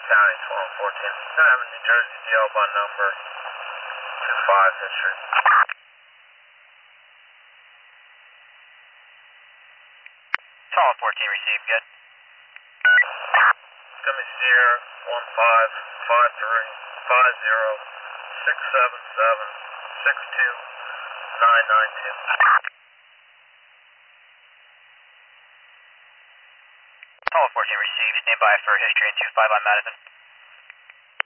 County 1214. New Jersey DL by number 25 history. Solid 14 received, good. Gummy Sierra 1553-50677-62992. Solid 14 received, stand by for history and 25 on Madison.